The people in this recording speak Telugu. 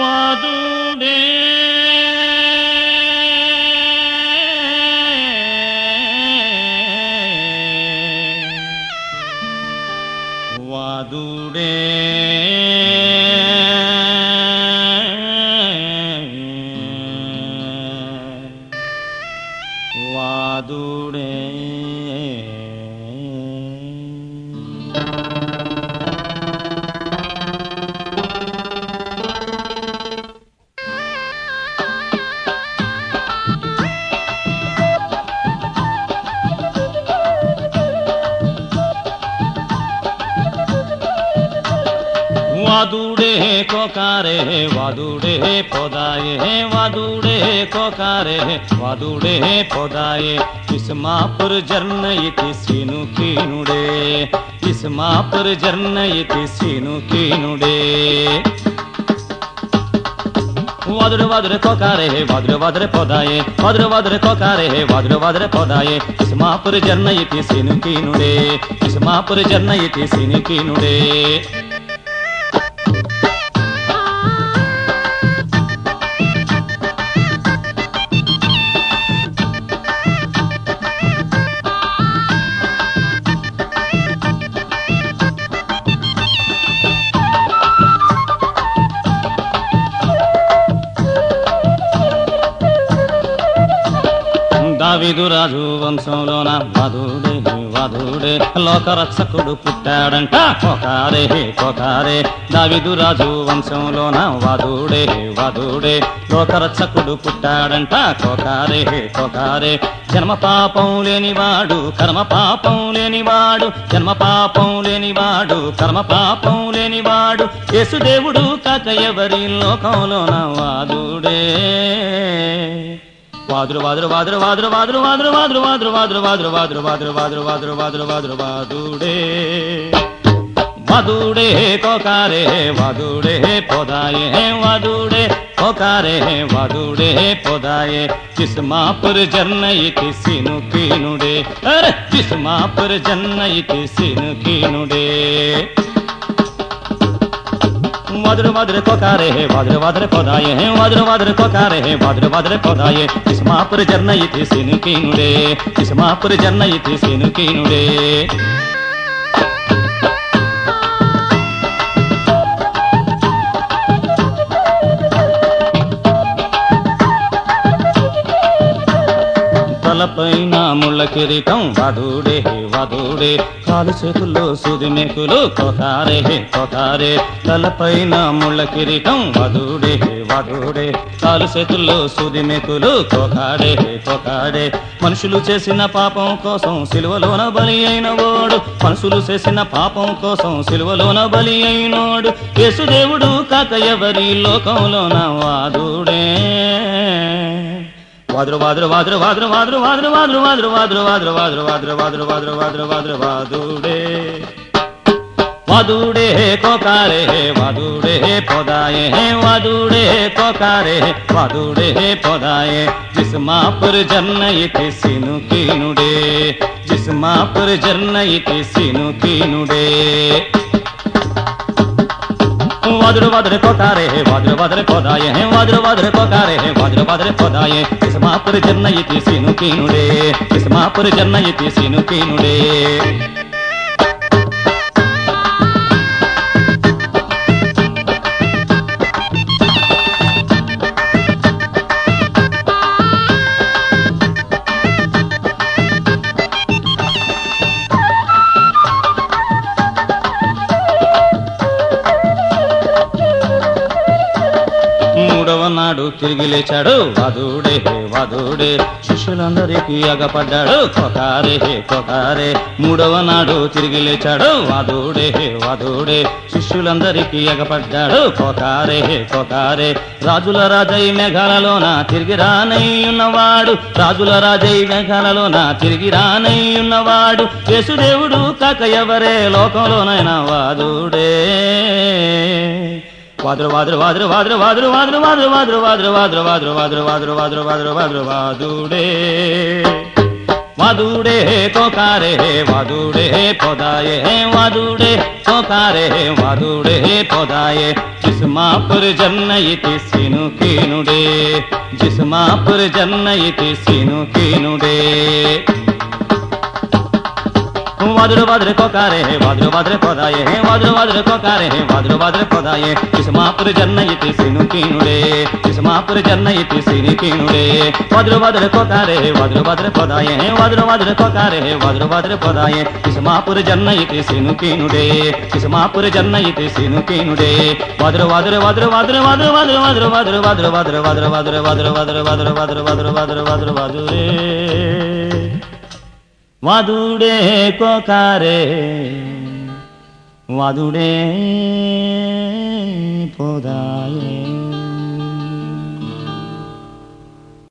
వాదుడే వాదుడే వాదుడే वादुड़े कोकारे वादुड़े पोदाये वादुड़े कोकारे वादुड़े पोदाये इस्मापुर जर्नयति सीनु कीनुडे इस्मापुर जर्नयति सीनु कीनुडे वादुड़े वादुड़े कोकारे वादुड़े वादुड़े पोदाये वादुड़े वादुड़े कोकारे वादुड़े वादुड़े पोदाये इस्मापुर जर्नयति सीनु कीनुडे इस्मापुर जर्नयति सीनु कीनुडे దావీదు రాజు వంశంలోన వాదుడే వాదుడే లోకరక్షకుడు పుట్టాడంట కోకారే కోకారే దావీదు రాజు వంశంలోన వాదుడే వాదుడే లోకరక్షకుడు పుట్టాడంట కోకారే కోకారే జన్మ పాపం లేనివాడు కర్మ పాపం లేనివాడు జన్మ పాపం లేనివాడు కర్మ పాపం లేనివాడు యేసుదేవుడు కాక ఎవరి లోకంలోన వాదుడే వాదురు వాదురు వాదురు వాదురు వాదురు వాదురు వాదురు వాదురు వాదురు వాదురు వాదురు వాదురు వాదురు వాదురు వాదురు వాదురు వాదుడే వాదుడే కోకారే వాదుడే పోదాయే వాదుడే కోకారే వాదుడే పోదాయే ఇస్మాపుర్ జర్నయతి सीनु कीनुडे अरे इस्मापुर जर्नयति सीनु कीनुडे वादुड़े वादुड़े कोकारे वादुड़े वादुड़े पोदाये वादुड़े वादुड़े कोकारे वादुड़े वादुड़े पोदाये इस्मापुर जर्नयति सीनु कीनुडे इस्मापुर जर्नयति सीनु कीनुडे తలపైన ముళ్ళ కిరీటం వాదుడే వాదుడే కాలు చేతుల్లో సూది మేకులు కోకారే కోకారే తలపైన ముళ్ళ కిరీటం వాదుడే వాదుడే కాలు చేతుల్లో సూది మేకులు కోకాడే కోకాడే మనుషులు చేసిన పాపం కోసం సిలువలోన బలి అయినవాడు మనుషులు చేసిన పాపం కోసం సిలువలోన బలి అయినోడు యేసుదేవుడు కాక ఎవరి లోకంలోన వాదుడే వాదురు వాదురు వాదురు వాదురు వాదురు వాదురు వాదురు వాదురు వాదురు వాదురు వాదురు వాదురు వాదురు వాదురు వాదురు వాదురు వాదుడే వాదుడే కోకారే వాదుడే పోదాయే వాదుడే కోకారే వాదుడే పోదాయే ఇస్మాపుర్ జర్నయతి सीनु कीनुडे इस्मापुर जर्नयति सीनु कीनुडे वादुड़े वादुड़े कोकारे वादुड़े वादुड़े पोदाये वादुड़े वादुड़े कोकारे वादुड़े वादुड़े पोदाये इस्मापुर जर्नयति सीनु कीनुडे इस्मापुर जर्नयति सीनु कीनुडे నాడు తిరిగి లేచాడు వాదుడే వాదుడే శిష్యులందరికీ అగపడ్డాడు కోకారే కోకారే మూడవ నాడు తిరిగి లేచాడు వాదుడే వాదుడే శిష్యులందరికీ అగపడ్డాడు కోకారే కోకారే రాజుల రాజై మేఘాలలోన తిరిగి రానై ఉన్నవాడు రాజుల రాజై మేఘాలలోన తిరిగి రానై ఉన్నవాడు యేసుదేవుడు కాక ఎవరే లోకంలోనైనా వాదుడే వాదురు వాదురు వాదురు వాదురు వాదురు వాదురు వాదురు వాదురు వాదురు వాదురు వాదురు వాదురు వాదురు వాదురు వాదురు వాదురు వాదుడే वादुडे कोकारे वादुडे पोदाये वादुडे कोकारे वादुडे पोदाये जिस्मापुर जन्नयिति सिनुकीनुडे जिस्मापुर जन्नयिति सिनुकीनुडे वादुडे वादुडे कोकारे वादुडे पोदाये वादुडे कोकारे वादुडे पोदाये जिस्मापुर जन्नयिति सिनुकीनुडे जिस्मापुर जन्नयिति सिनुकीनुडे वादुडे कोकारे वादुडे पोदाये वादुडे कोकारे वादुडे पोदाये जिस्मापुर जन्नयिति सिनुकीनुडे जिस्मापुर जन्नयिति सिनुकीनुडे वादुडे वादुडे वादुडे वादुडे वादुडे वादुडे वादुडे वादुडे वादुडे वादुडे वादुडे वादुडे वादुडे वादुडे वादुडे वादुडे वादुडे वादुडे वादुडे कोकारे वादुडे पोदाये